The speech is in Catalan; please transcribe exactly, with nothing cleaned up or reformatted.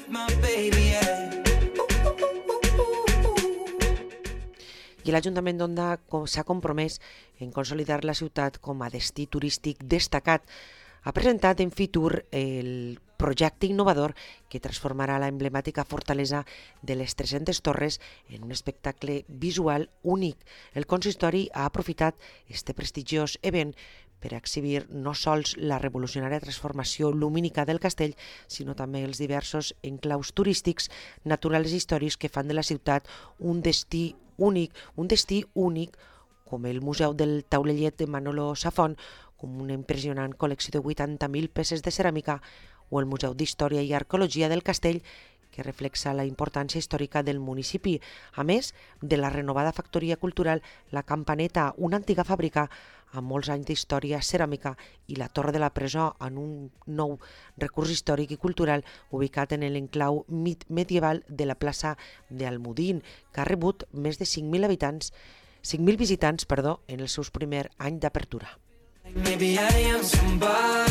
I l'Ajuntament d'Onda s'ha compromès en consolidar la ciutat com a destí turístic destacat. Ha presentat en Fitur el projecte innovador que transformarà la emblemàtica fortalesa de les tres-centes torres en un espectacle visual únic. El consistori ha aprofitat este prestigiós event per exhibir no sols la revolucionària transformació lumínica del castell, sinó també els diversos enclaus turístics, naturals i històrics que fan de la ciutat un destí únic, un destí únic com el Museu del Taulellet de Manolo Safont, com una impressionant col·lecció de vuitanta mil peces de ceràmica, o el Museu d'Història i Arqueologia del Castell, que reflexa la importància històrica del municipi, a més de la renovada factoria cultural La Campaneta, una antiga fàbrica amb molts anys d'història ceràmica, i la Torre de la Presó, en un nou recurs històric i cultural ubicat en l'enclau medieval de la plaça d'Almudín, que ha rebut més de cinc mil habitants, cinc mil visitants perdó, en els seus primers anys d'apertura. Maybe I am somebody.